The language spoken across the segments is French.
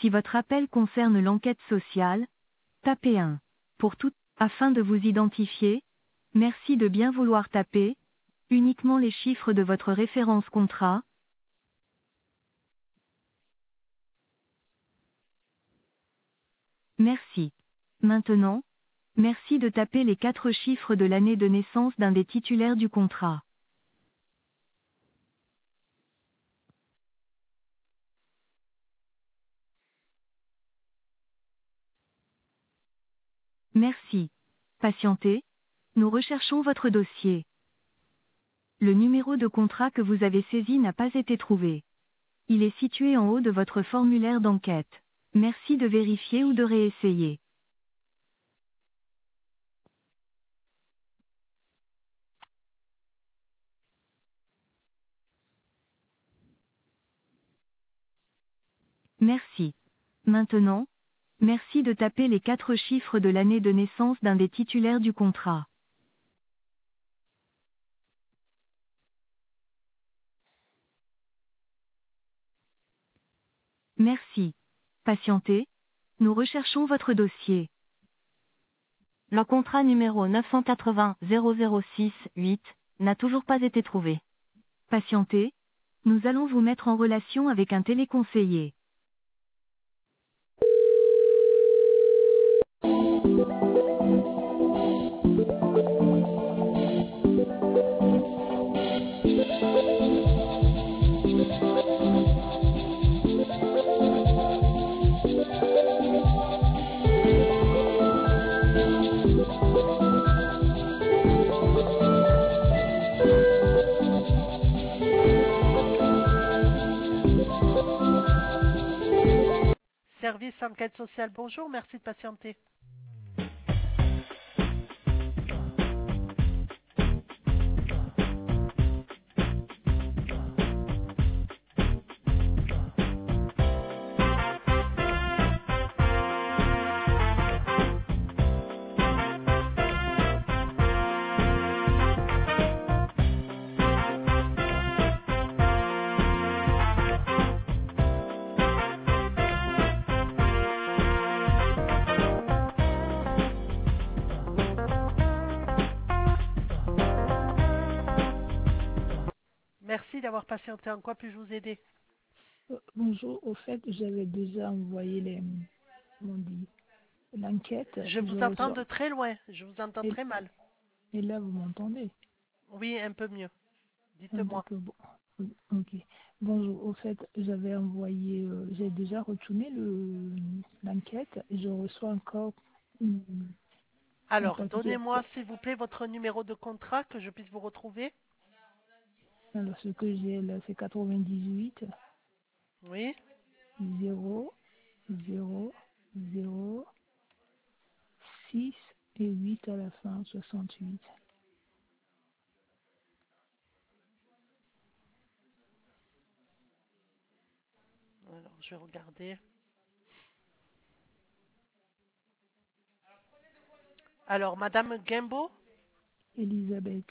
Si votre appel concerne l'enquête sociale, tapez 1. Pour tout, afin de vous identifier, merci de bien vouloir taper uniquement les chiffres de votre référence contrat. Merci. Maintenant, merci de taper les 4 chiffres de l'année de naissance d'un des titulaires du contrat. Merci. Patientez. Nous recherchons votre dossier. Le numéro de contrat que vous avez saisi n'a pas été trouvé. Il est situé en haut de votre formulaire d'enquête. Merci de vérifier ou de réessayer. Merci. Maintenant, merci de taper les 4 chiffres de l'année de naissance d'un des titulaires du contrat. Merci. Patientez. Nous recherchons votre dossier. Le contrat numéro 980 006 8 n'a toujours pas été trouvé. Patientez. Nous allons vous mettre en relation avec un téléconseiller. Service enquête sociale, bonjour, merci de patienter. Merci d'avoir patienté. En quoi puis-je vous aider? Bonjour, au fait, j'avais déjà envoyé l'enquête. Je vous entends de très loin, je vous entends très mal. Et là, vous m'entendez? Oui, un peu mieux. Dites-moi. Dites-moi. Ok. Bonjour, au fait, j'avais envoyé, j'ai déjà retourné l'enquête et je reçois encore Alors, donnez-moi s'il vous plaît votre numéro de contrat que je puisse vous retrouver. Alors, ce que j'ai là, c'est 98 Oui. 0 0 0 6 et 8 à la fin, 68. Alors, je vais regarder. Alors, Madame Gembo? Elisabeth.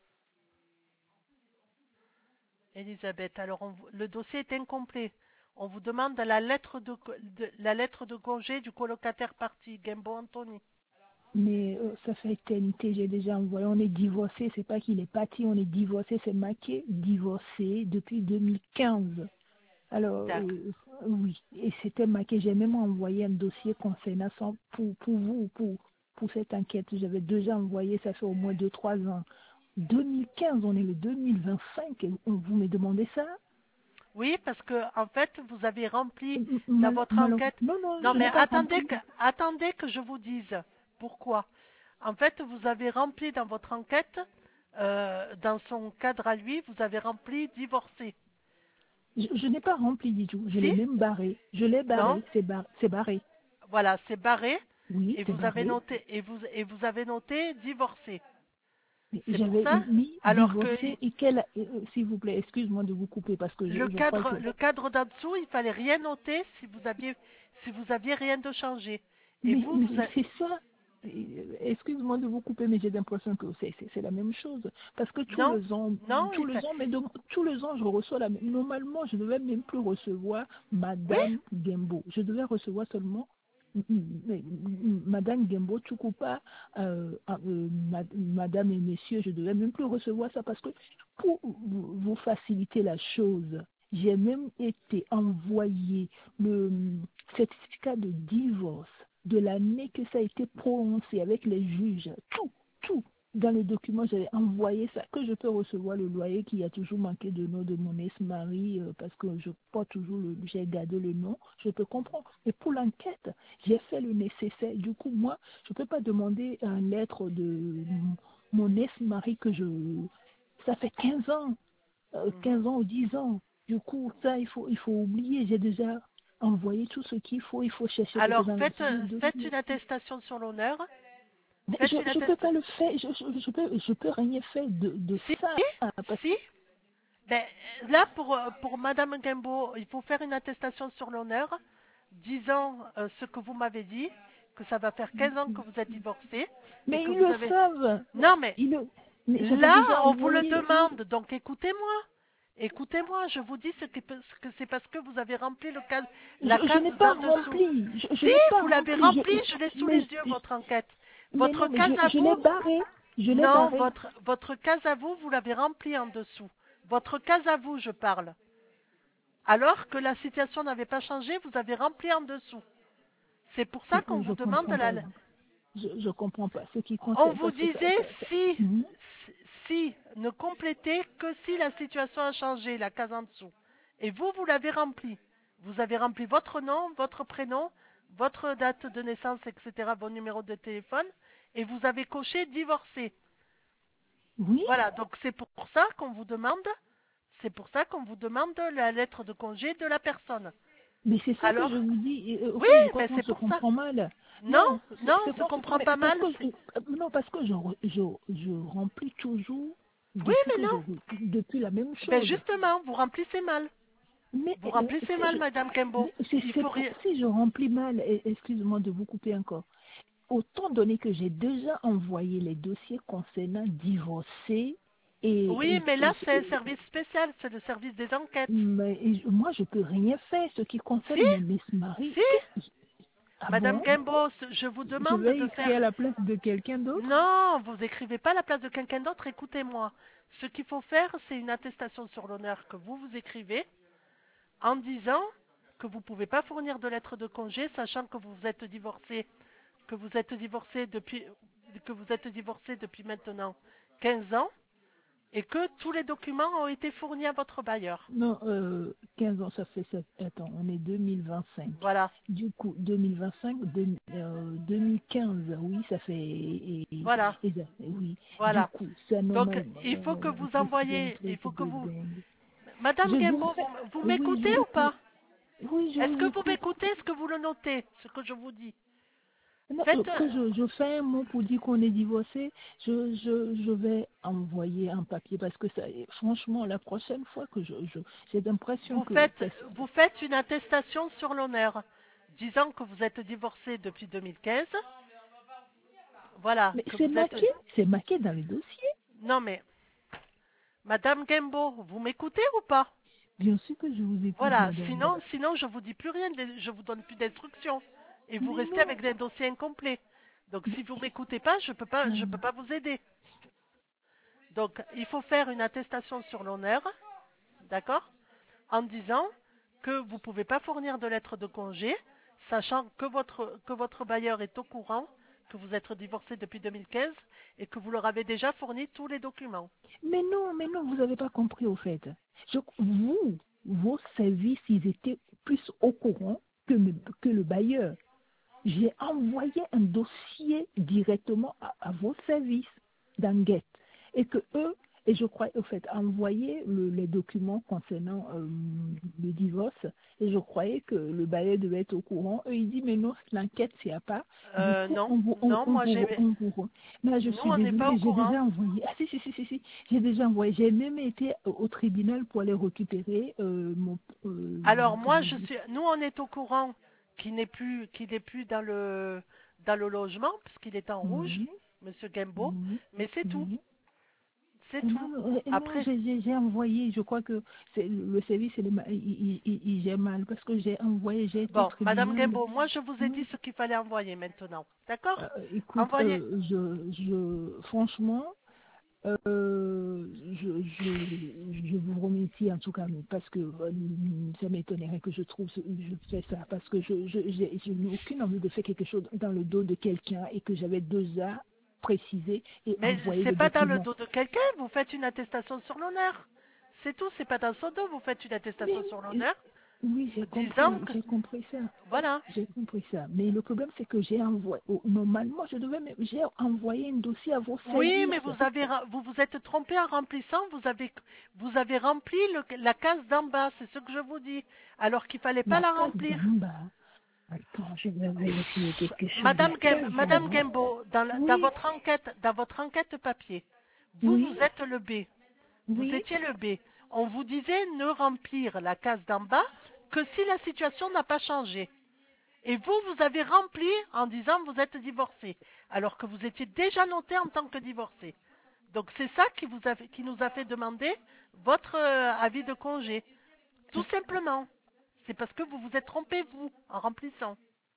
Elisabeth, alors le dossier est incomplet. On vous demande la lettre de congé du colocataire parti, Gembo Anthony. Mais ça fait éternité, j'ai déjà envoyé. On est divorcé, c'est pas qu'il est parti, on est divorcé, c'est marqué divorcé depuis 2015. Alors, oui, et c'était marqué, j'ai même envoyé un dossier concernant ça pour cette enquête. J'avais déjà envoyé, ça fait au moins 2-3 ans. 2015, on est le 2025, et vous me demandez ça? Oui, parce que en fait, vous avez rempli dans votre enquête. Non, Mais attendez que je vous dise pourquoi. En fait, vous avez rempli dans votre enquête, dans son cadre à lui, vous avez rempli divorcé. Je n'ai pas rempli du tout. Je l'ai même barré. Je l'ai Non. barré. C'est barré. Voilà, c'est barré. Oui, et c'est vous barré. avez noté vous avez noté divorcé. J'avais mis alors divorcé que et quel, s'il vous plaît, excuse-moi de vous couper parce que le crois que... cadre d'en dessous, il fallait rien noter si vous aviez rien de changé. Et Mais vous c'est ça. excuse-moi de vous couper, mais j'ai l'impression que c'est la même chose. Parce que Non, tous les ans, je reçois la même. Normalement, je ne devais même plus recevoir oui, Madame Gembo. Je devais recevoir seulement Madame Gembo Tchoukoupa, Madame et Messieurs. Je devais même plus recevoir ça parce que pour vous faciliter la chose, j'ai même été envoyé le certificat de divorce de l'année que ça a été prononcé avec les juges. Tout. Dans le document, j'avais envoyé ça, que je peux recevoir le loyer qui a toujours manqué de nom de mon ex-mari parce que je porte toujours j'ai gardé le nom, je peux comprendre. Et pour l'enquête, j'ai fait le nécessaire. Du coup, moi, je ne peux pas demander une lettre de mon ex-mari ça fait 15 ans. 15 ans ou 10 ans. Du coup, ça, il faut oublier. J'ai déjà envoyé tout ce qu'il faut. Il faut chercher peut-être alors dans le faites dossier. une attestation sur l'honneur. Mais Faites je une ne peux pas attestation. le faire. Je peux rien faire de Si, ça. Parce si. Ben, là, pour Madame Gembo, il faut faire une attestation sur l'honneur, disant ce que vous m'avez dit, que ça va faire 15 ans que vous êtes divorcé, et mais que ils vous le avez... savent. Non, mais Mais j'avais là, déjà on vous le envoyé. demande, donc écoutez-moi. Écoutez-moi, je vous dis que c'est parce que vous avez rempli la Je case n'ai pas d'en dessous. rempli. Je Si, n'ai pas vous l'avez rempli. rempli, je l'ai sous les yeux, votre enquête. Mais Votre non, mais case à je l'ai vous, barré. Je l'ai non, barré. votre case à vous, vous l'avez remplie en dessous. Votre case à vous, je parle. Alors que la situation n'avait pas changé, vous avez rempli en dessous. C'est pour ça qu'on Je vous demande comprends pas. la... Je comprends pas. Ce qui On concerne, vous parce que disait si, Mhm. si, ne complétez que si la situation a changé, la case en dessous. Et vous l'avez rempli. Vous avez rempli votre nom, votre prénom, votre date de naissance, etc., vos numéros de téléphone, et vous avez coché divorcé. Oui, Voilà, donc c'est pour ça qu'on vous demande la lettre de congé de la personne. mais c'est ça que Alors, je vous dis. Au oui, fait, je crois mais qu'on c'est se pour ça. comprend mal. Non, Non, non, on c'est se qu'on se comprend mais pas parce mal. que non, parce que je remplis toujours Oui, mais non. depuis la même Ben chose. justement, vous remplissez mal. Mais Vous remplissez si mal, Madame Kembo. Il faut rien. si je remplis mal, excuse-moi de vous couper encore. Autant donné que j'ai déjà envoyé les dossiers concernant divorcés Oui, mais là, c'est un service spécial, c'est le service des enquêtes. moi, je peux rien faire. Ce qui Si, concerne mon ex-mari, si. ah Madame bon? Kembo, je vous Je demande vais de écrire faire... à la place de quelqu'un d'autre? Non, vous écrivez pas à la place de quelqu'un d'autre, écoutez-moi. Ce qu'il faut faire, c'est une attestation sur l'honneur que vous écrivez en disant que vous ne pouvez pas fournir de lettre de congé, sachant que vous êtes divorcé, que vous êtes divorcé depuis maintenant 15 ans, et que tous les documents ont été fournis à votre bailleur. Non, 15 ans, ça fait... Attends, on est 2025. Voilà, Du coup, 2025, 2015, oui, ça fait... voilà, oui, du voilà. coup, c'est Donc, normal. il faut que vous Plus d'un envoyiez, il truc faut que de vous... dingue. Je Madame vous Gembo, fais... vous Oui, je m'écoutez vous ou pas? Oui, je Est-ce vous que vous écoute. m'écoutez? Est-ce que vous le notez, ce que je vous dis? Non, Faites... que je fais un mot pour dire qu'on est divorcé, je vais envoyer un papier parce que ça, franchement, la prochaine fois que j'ai l'impression Vous que faites, vous faites une attestation sur l'honneur, disant que vous êtes divorcé depuis 2015. Voilà, mais que vous êtes... c'est marqué dans le dossier. Non mais, Madame Gembo, vous m'écoutez ou pas? Bien sûr que je vous écoute, Voilà, madame. sinon je vous dis plus rien, je vous donne plus d'instructions. Et vous Mais restez non, avec des dossiers incomplets. Donc mais, si vous m'écoutez pas, je peux pas vous aider. Donc il faut faire une attestation sur l'honneur, d'accord? En disant que vous ne pouvez pas fournir de lettre de congé, sachant que votre bailleur est au courant que vous êtes divorcé depuis 2015 et que vous leur avez déjà fourni tous les documents. mais non, vous n'avez pas compris au fait. Vos services, ils étaient plus au courant que le bailleur. J'ai envoyé un dossier directement à vos services d'enquête et que eux, et je crois au fait, envoyer les documents concernant le divorce et je croyais que le bailleur devait être au courant. Eux, ils disent mais non, l'enquête c'est à part. Du coup, Non, non, moi j'ai... Là, je Nous, suis on n'est pas au désolée, j'ai courant. déjà envoyé. Ah si, j'ai déjà envoyé. J'ai même été au tribunal pour aller récupérer mon. Alors moi, Comment dire. nous, on est au courant qu'il n'est plus dans le logement, puisqu'il est en rouge, Oui, Monsieur Gembo, oui, mais c'est tout. oui. C'est Et tout. non, Après, j'ai envoyé, je crois que le service, il gère mal parce que j'ai envoyé, j'ai été au bon, Madame tribunal. Gembo, moi je vous ai dit ce qu'il fallait envoyer maintenant. D'accord? Écoute, Envoyez. franchement, je vous remercie en tout cas, mais parce que ça m'étonnerait que je fais ça, parce que je n'ai aucune envie de faire quelque chose dans le dos de quelqu'un et que j'avais déjà précisé et Mais envoyé c'est le pas dans le document. dos de quelqu'un, vous faites une attestation sur l'honneur. C'est tout, c'est pas dans son dos, vous faites une Mais, attestation sur l'honneur oui, disant que... j'ai compris ça. Voilà. J'ai compris ça. Mais le problème, c'est que j'ai envoyé, normalement, j'ai envoyé un dossier à vos Oui, mais services. vous vous êtes trompé en remplissant, vous avez rempli la case d'en bas, c'est ce que je vous dis, alors qu'il fallait pas La la case remplir. d'en bas. Attends, je vais vérifier quelque chose. La case d'en Madame bas. Gembo, Oui, dans votre enquête papier, oui, vous êtes le B. Vous oui. étiez le B. On vous disait ne remplir la case d'en bas que si la situation n'a pas changé. Et vous avez rempli en disant vous êtes divorcé, alors que vous étiez déjà noté en tant que divorcé. Donc c'est ça qui nous a fait demander votre avis de congé. Tout simplement. C'est parce que vous vous êtes trompé, vous, en remplissant.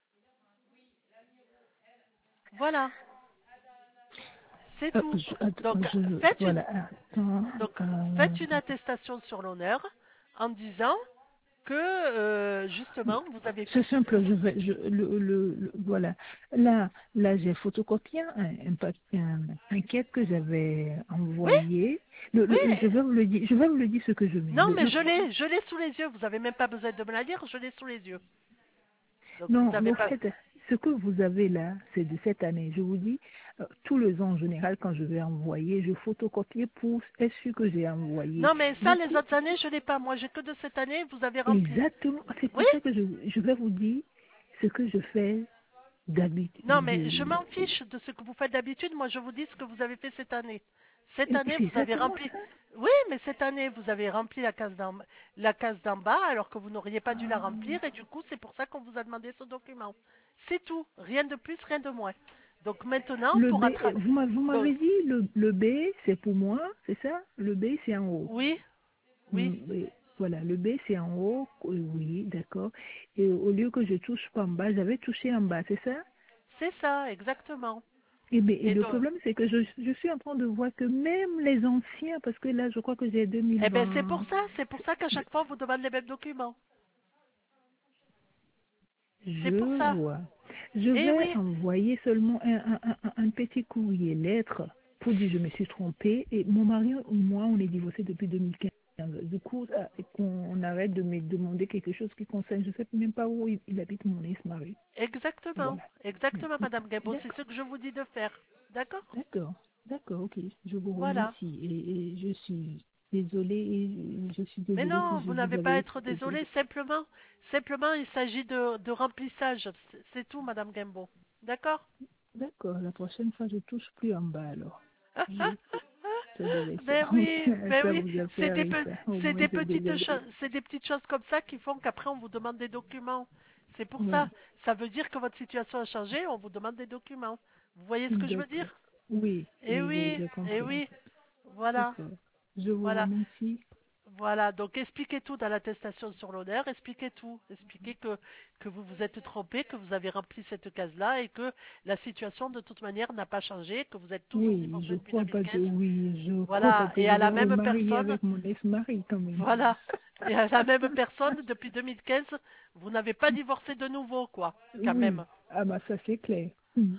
Voilà, c'est tout. Donc faites une, Voilà, attends. donc faites une attestation sur l'honneur en disant que justement vous avez... c'est simple, voilà. Là, j'ai photocopié un quête que j'avais Oui, envoyé. oui, Je vais vous le dire ce que je mets. non mais je l'ai sous les yeux, vous n'avez même pas besoin de me la lire, je l'ai sous les yeux. Donc vous Non, n'avez au pas... fait, ce que vous avez là, c'est de cette année. Je vous dis, tous les ans en général, quand je vais envoyer, je photocopie pour être sûr que j'ai envoyé. Non mais ça, Du les coup, autres années, je l'ai pas. Moi, j'ai que de cette année, vous avez rempli. exactement, c'est Oui? pour ça que je vais vous dire ce que je fais Non mais d'habitude. je m'en fiche de ce que vous faites d'habitude, moi je vous dis ce que vous avez fait cette année. Cette Et année, c'est vous avez exactement rempli... ça. Oui, mais cette année, vous avez rempli la case d'en bas alors que vous n'auriez pas dû la remplir et du coup, c'est pour ça qu'on vous a demandé ce document. C'est tout. Rien de plus, rien de moins. Donc maintenant, Le pour B, attraper... vous m'avez dit le B, c'est pour moi, c'est ça? Le B, c'est en haut. Oui, oui, Oui, voilà, le B, c'est en haut. Oui, d'accord. Et au lieu que je touche pas en bas, j'avais touché en bas, c'est ça? c'est ça, exactement. Et Et le donc, problème, c'est que je suis en train de voir que même les anciens, parce que là, je crois que j'ai eh ben 2020, c'est pour ça qu'à chaque fois, on vous demande les mêmes documents. C'est pour je ça. vois. Je Eh vais oui, envoyer seulement un petit courrier lettre pour dire je me suis trompée. Et mon mari ou moi, on est divorcés depuis 2015. Du coup, qu'on arrête de me demander quelque chose qui concerne, je ne sais même pas où il habite mon ex-mari. exactement. Voilà. Exactement, Madame Gabo. C'est D'accord. ce que je vous dis de faire. D'accord? D'accord, d'accord, ok. Je vous Voilà. remercie et je suis désolée et je suis Mais désolée non, si je vous vous n'avez pas à avais être posé. désolé. Simplement, il s'agit de remplissage. C'est tout, Madame Gembo. D'accord? D'accord, la prochaine fois je touche plus en bas alors. Je, ça devait Ben ça. oui, ben Ça oui. vous a fait rire ça. Au moins c'est désolé. C'est des petites choses comme ça qui font qu'après on vous demande des documents. C'est pour Ouais, ça. Ça veut dire que votre situation a changé, on vous demande des documents. Vous voyez ce que je veux d'accord. dire? Oui, Eh oui, j'ai eh compris. oui. Voilà, D'accord. Je vous voilà. remercie. Voilà, donc expliquez tout dans l'attestation sur l'honneur, expliquez tout, expliquez que vous vous êtes trompé, que vous avez rempli cette case-là et que la situation de toute manière n'a pas changé, que vous êtes toujours Oui, divorcé depuis 2015. je crois pas Voilà, que et je à vais la me même remarier personne, avec mon ex-mari quand même. voilà, et à la même personne depuis 2015, vous n'avez pas divorcé de nouveau, quoi, quand Oui, même. ah bah ça c'est clair.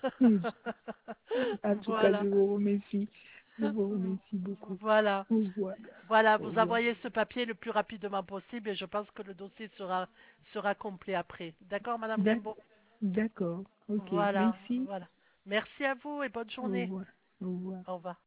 En tout cas, Voilà, je vous remercie. Je vous remercie beaucoup. voilà. Au revoir. Voilà, Au vous revoir. envoyez ce papier le plus rapidement possible et je pense que le dossier sera complet après. D'accord, Madame D'ac- Gembo? D'accord. Ok. Voilà, Merci. voilà. Merci à vous et bonne Au journée. revoir. Au revoir. Au revoir.